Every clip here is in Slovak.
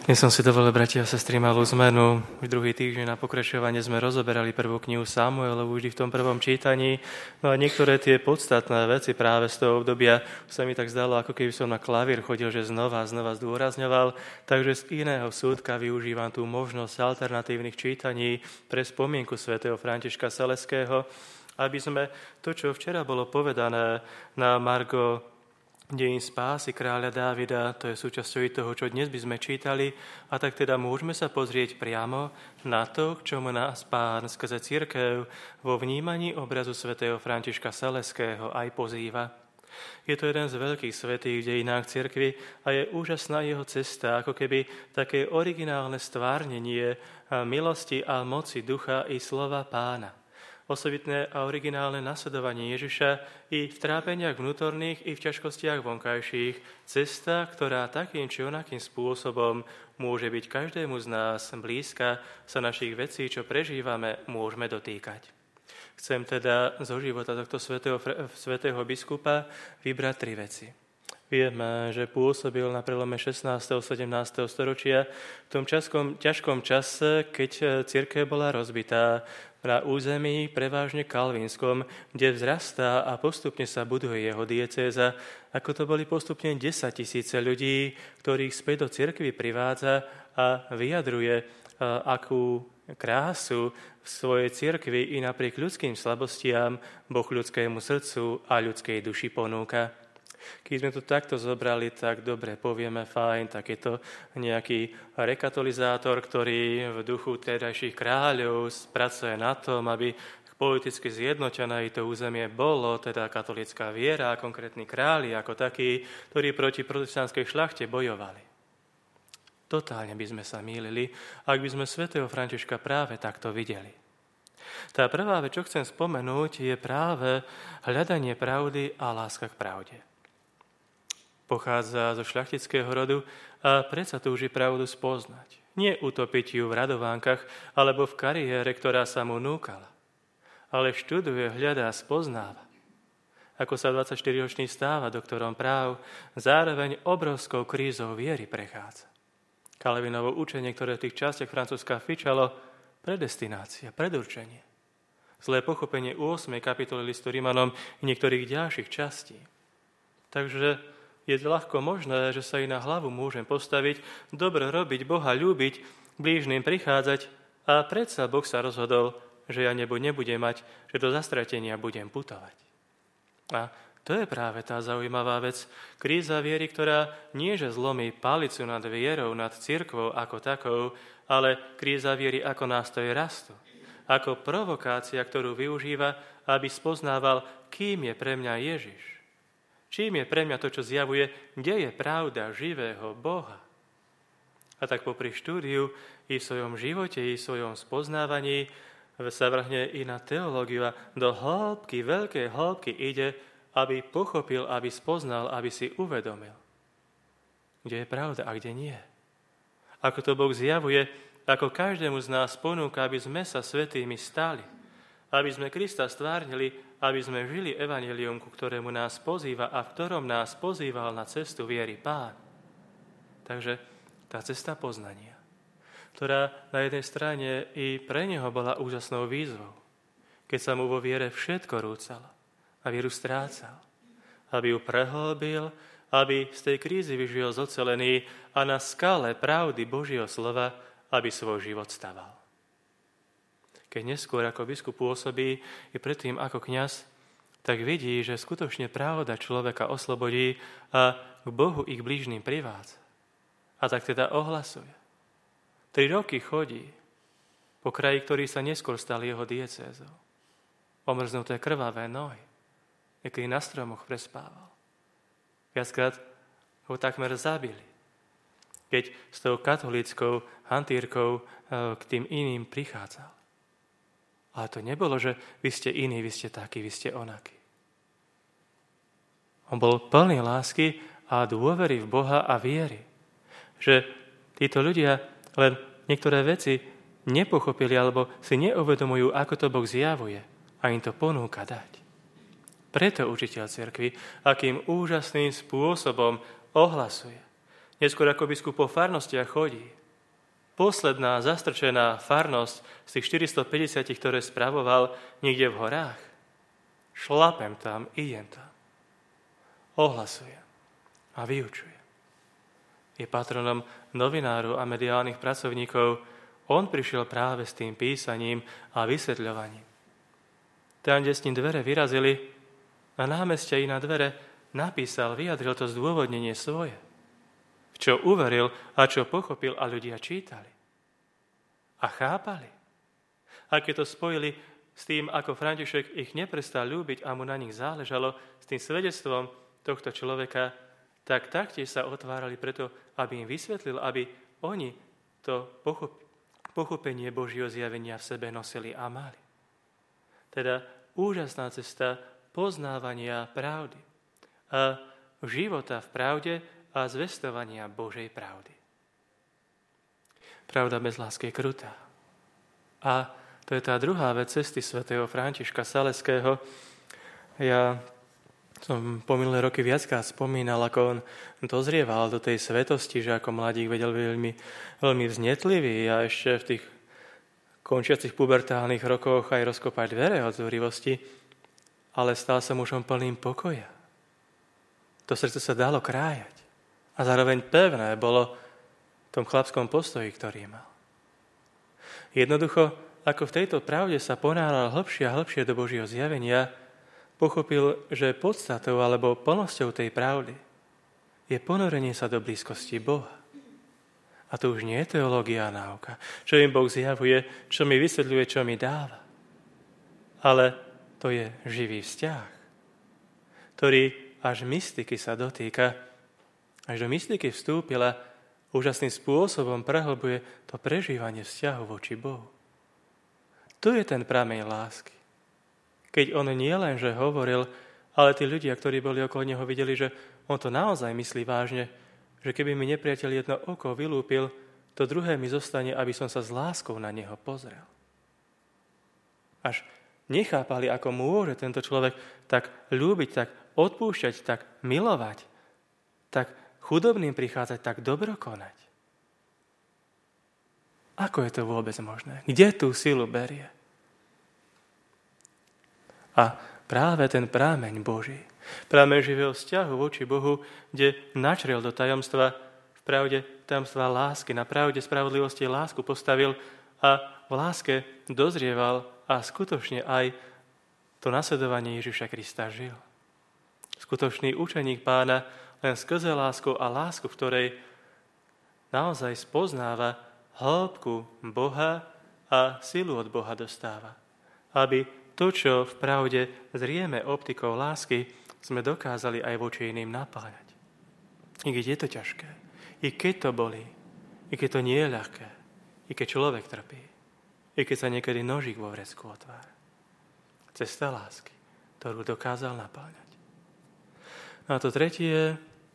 Dnes som si dovolil, bratia a sestry, malú zmenu. Už druhý týždeň na pokračovanie sme rozoberali prvú knihu Samuelovu vždy v tom prvom čítaní. No a niektoré tie podstatné veci práve z toho obdobia sa mi tak zdalo, ako keby som na klavír chodil, že znova zdôrazňoval. Takže z iného súdka využívam tú možnosť alternatívnych čítaní pre spomienku svätého Františka Saleského, aby sme to, čo včera bolo povedané na margo dejín spásy kráľa Dávida, to je súčasťou toho, čo dnes by sme čítali, a tak teda môžeme sa pozrieť priamo na to, k čomu nás Pán skrze cirkev vo vnímaní obrazu svätého Františka Saleského aj pozýva. Je to jeden z veľkých svätých v dejinách cirkvi a je úžasná jeho cesta, ako keby také originálne stvárnenie milosti a moci ducha i slova Pána. Osobitné a originálne nasledovanie Ježiša i v trápeniach vnútorných, i v ťažkostiach vonkajších. Cesta, ktorá takým či onakým spôsobom môže byť každému z nás blízka, sa našich vecí, čo prežívame, môžeme dotýkať. Chcem teda zo života tohto svätého biskupa vybrať 3 veci. Vieme, že pôsobil na prelome 16. a 17. storočia v tom ťažkom čase, keď cirkev bola rozbitá na území prevážne kalvínskom, kde vzrastá a postupne sa buduje jeho diecéza, ako to boli postupne 10 000 ľudí, ktorých späť do cirkvi privádza a vyjadruje, akú krásu v svojej cirkvi i napriek ľudským slabostiam Boh ľudskému srdcu a ľudskej duši ponúka. Keď sme to takto zobrali, tak dobre, povieme, fajn, tak je to nejaký rekatolizátor, ktorý v duchu tedajších kráľov pracuje na tom, aby politicky zjednotené to územie bolo, teda katolická viera a konkrétni králi ako takí, ktorí proti protestantskej šľachte bojovali. Totálne by sme sa mýlili, ak by sme svätého Františka práve takto videli. Tá prvá vec, čo chcem spomenúť, je práve hľadanie pravdy a láska k pravde. Pochádza zo šľachtického rodu a predsa túži pravdu spoznať. Nie utopiť ju v radovánkach alebo v kariére, ktorá sa mu núkala, ale študuje, hľadá, spoznáva. Ako sa 24-ročný stáva doktorom práv, zároveň obrovskou krízou viery prechádza. Calvinovo učenie, ktoré v tých častiach Francúzska fičalo, predestinácia, predurčenie. Zlé pochopenie 8. kapitoly listu Rimanom i niektorých ďalších častí. Takže je ľahko možné, že sa i na hlavu môžem postaviť, dobre robiť, Boha ľúbiť, blížnym prichádzať a predsa Boh sa rozhodol, že ja nebo nebudem mať, že do zastratenia budem putovať. A to je práve tá zaujímavá vec. Kríza viery, ktorá nie že zlomí palicu nad vierou, nad cirkvou ako takou, ale kríza viery ako nástroj rastu. Ako provokácia, ktorú využíva, aby spoznával, kým je pre mňa Ježiš. Čím je pre mňa to, čo zjavuje, kde je pravda živého Boha. A tak popri štúdiu i v svojom živote, i v svojom spoznávaní sa vrhne i na teológiu a do hĺbky, veľkej hĺbky ide, aby pochopil, aby spoznal, aby si uvedomil, kde je pravda a kde nie. Ako to Boh zjavuje, ako každému z nás ponúka, aby sme sa svätými stali, aby sme Krista stvárnili, aby sme žili evanjelium, ku ktorému nás pozýva a v ktorom nás pozýval na cestu viery Pán. Takže tá cesta poznania, ktorá na jednej strane i pre neho bola úžasnou výzvou, keď sa mu vo viere všetko rúcalo a vieru strácal, aby ju prehlbil, aby z tej krízy vyžil zocelený a na skale pravdy Božieho slova, aby svoj život staval. Keď neskôr ako biskup pôsobí i predtým ako kňaz, tak vidí, že skutočne pravda človeka oslobodí a k Bohu ich blížnym privádza. A tak teda ohlasuje. 3 roky chodí po kraji, ktorý sa neskôr stal jeho diecézou. Omrznuté krvavé nohy, niekedy na stromoch prespával. Viackrát ho takmer zabili, keď s tou katolíckou hantírkou k tým iným prichádzal. Ale to nebolo, že vy ste iní, vy ste takí, vy ste onakí. On bol plný lásky a dôvery v Boha a viery. Že títo ľudia len niektoré veci nepochopili alebo si neuvedomujú, ako to Boh zjavuje a im to ponúka dať. Preto učiteľ cirkvi, akým úžasným spôsobom ohlasuje. Neskôr ako biskup po farnostiach chodí. Posledná zastrčená farnosť z tých 450, ktoré spravoval niekde v horách. Šlapem tam, idem tam. Ohlasujem a vyučujem. Je patronom novinárov a mediálnych pracovníkov. On prišiel práve s tým písaním a vysvetľovaním. Tam, kde s ním dvere vyrazili, na námestie na dvere napísal, vyjadril to zdôvodnenie svoje. V čo uveril a čo pochopil a ľudia čítali. A chápali. A keď to spojili s tým, ako František ich neprestal ľúbiť a mu na nich záležalo, s tým svedectvom tohto človeka, tak taktiež sa otvárali preto, aby im vysvetlil, aby oni to pochopenie Božieho zjavenia v sebe nosili a mali. Teda úžasná cesta poznávania pravdy a života v pravde a zvestovania Božej pravdy. Pravda bez lásky je krutá. A to je tá druhá vec cesty svätého Františka Saleského. Ja som po minulé roky viackrát spomínal, ako on dozrieval do tej svetosti, že ako mladík vedel veľmi, veľmi vznetlivý a ešte v tých končiacich pubertálnych rokoch aj rozkopať dvere od zúrivosti, ale stal sa mužom plným pokoja. To srdce sa dalo krájať a zároveň pevné bolo v tom chlapskom postoji, ktorý mal. Jednoducho, ako v tejto pravde sa ponáral hlbšie a hlbšie do Božieho zjavenia, pochopil, že podstatou alebo plnosťou tej pravdy je ponorenie sa do blízkosti Boha. A to už nie je teológia a náuka, čo im Boh zjavuje, čo mi vysvetľuje, čo mi dáva. Ale to je živý vzťah, ktorý až mystiky sa dotýka, až do mystiky vstúpila, úžasným spôsobom prehlbuje to prežívanie vzťahu voči Bohu. Tu je ten prameň lásky. Keď on nie len, že hovoril, ale tí ľudia, ktorí boli okolo neho, videli, že on to naozaj myslí vážne, že keby mi nepriateľ jedno oko vylúpil, to druhé mi zostane, aby som sa s láskou na neho pozrel. Až nechápali, ako môže tento človek tak ľúbiť, tak odpúšťať, tak milovať, tak chudobným prichádzať, tak dobro konať. Ako je to vôbec možné? Kde tú silu berie? A práve ten prámeň Boží, prámeň živého vzťahu voči Bohu, kde načrel do tajomstva, v pravde tajomstva lásky, na pravde spravodlivosti lásku postavil a v láske dozrieval a skutočne aj to nasledovanie Ježiša Krista žil. Skutočný učeník Pána len skrze lásku a lásku, v ktorej naozaj spoznáva hĺbku Boha a silu od Boha dostáva. Aby to, čo v pravde zrieme optikou lásky, sme dokázali aj voči iným napájať. I keď je to ťažké, i keď to bolí, i keď to nie je ľahké, i keď človek trpí, i keď sa niekedy nožík vo vrecku otvára. Cesta lásky, ktorú dokázal napájať. A to tretie je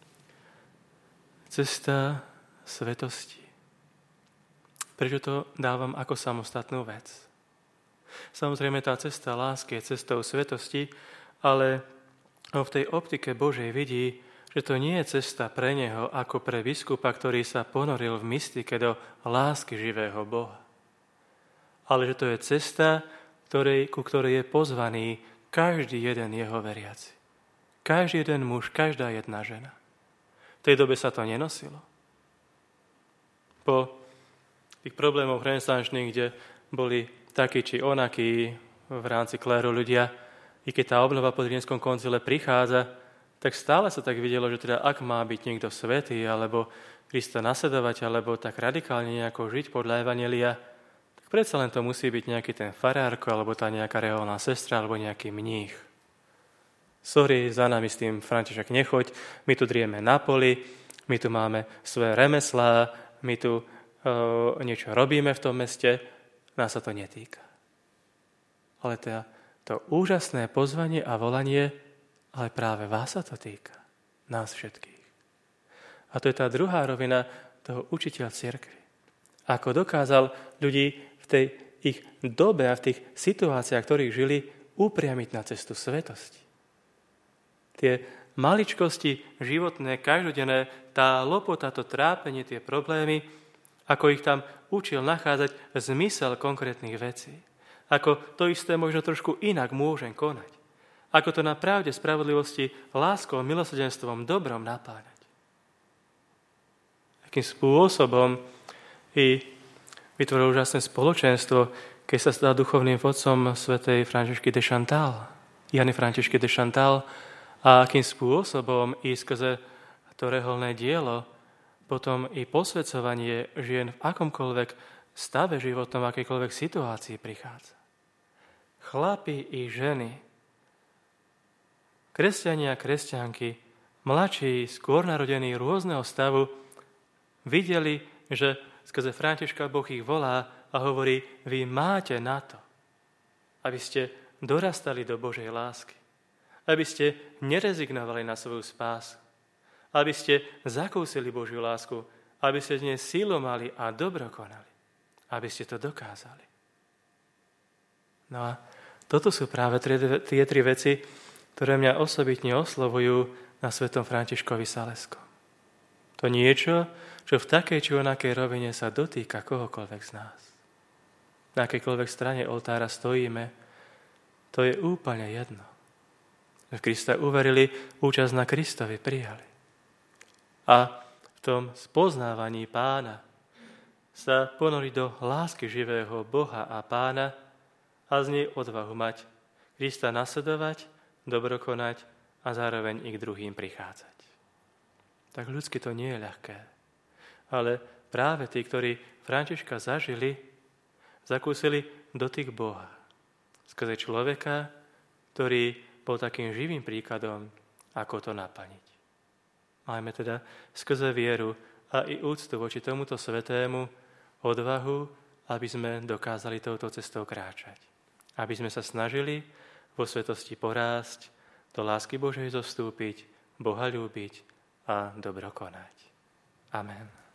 cesta svetosti. Prečo to dávam ako samostatnú vec? Samozrejme, tá cesta lásky je cestou svetosti, ale v tej optike Božej vidí, že to nie je cesta pre neho ako pre biskupa, ktorý sa ponoril v mystike do lásky živého Boha. Ale že to je cesta, ku ktorej je pozvaný každý jeden jeho veriaci. Každý jeden muž, každá jedna žena. V tej dobe sa to nenosilo. Po tých problémoch renesančných, kde boli takí či onakí v rámci kléru ľudia, i keď tá obnova po Tridenskom koncile prichádza, tak stále sa tak videlo, že teda ak má byť niekto svätý, alebo Krista nasledovať, alebo tak radikálne nejako žiť podľa evanjelia, tak predsa len to musí byť nejaký ten farárko, alebo tá nejaká reholná sestra, alebo nejaký mních. Sorry, za nami s tým, František, nechoď, my tu drieme na poli, my tu máme svoje remeslá, my tu niečo robíme v tom meste, nás sa to netýka. Ale to úžasné pozvanie a volanie, ale práve vás sa to týka, nás všetkých. A to je tá druhá rovina toho učiteľa cirkvi. Ako dokázal ľudí v tej ich dobe a v tých situáciách, ktorých žili, upriamiť na cestu svetosti. Tie maličkosti životné, každodenné, tá lopota, to trápenie, tie problémy, ako ich tam učil nachádzať zmysel konkrétnych vecí. Ako to isté možno trošku inak môžem konať. Ako to na pravde, spravodlivosti, láskou, milosrdenstvom, dobrom napáňať. Akým spôsobom i vytvoril úžasné spoločenstvo, keď sa stal duchovným vodcom svätej Františky de Chantal, Jany Františky de Chantal, a akým spôsobom i skrze to reholné dielo potom i posväcovanie žien v akomkoľvek stave životnom, v akejkoľvek situácii prichádza. Chlapi i ženy, kresťania a kresťanky, mladší, skôr narodení rôzneho stavu, videli, že skrze Františka Boh ich volá a hovorí, vy máte na to, aby ste dorastali do Božej lásky, aby ste nerezignovali na svoju spásu, aby ste zakúsili Božiu lásku, aby ste z nej sílu mali a dobro konali, aby ste to dokázali. No a toto sú práve tie tri veci, ktoré mňa osobitne oslovujú na svätom Františkovi Saleskom. To niečo, čo v takej či onakej rovine sa dotýka kohokoľvek z nás. Na akejkoľvek strane oltára stojíme, to je úplne jedno. V Krista uverili, účasť na Kristovi prijali. A v tom spoznávaní Pána sa ponoriť do lásky živého Boha a Pána a z nej odvahu mať, Krista nasledovať, dobro konať a zároveň i k druhým prichádzať. Tak ľudsky to nie je ľahké. Ale práve tí, ktorí Františka zažili, zakúsili dotyk Boha. Skrze človeka, ktorý bol takým živým príkladom, ako to naplniť. Majme teda skrze vieru a i úctu voči tomuto svetému odvahu, aby sme dokázali touto cestou kráčať. Aby sme sa snažili vo svetosti porásť, do lásky Božej zostúpiť, Boha ľúbiť a dobro konať. Amen.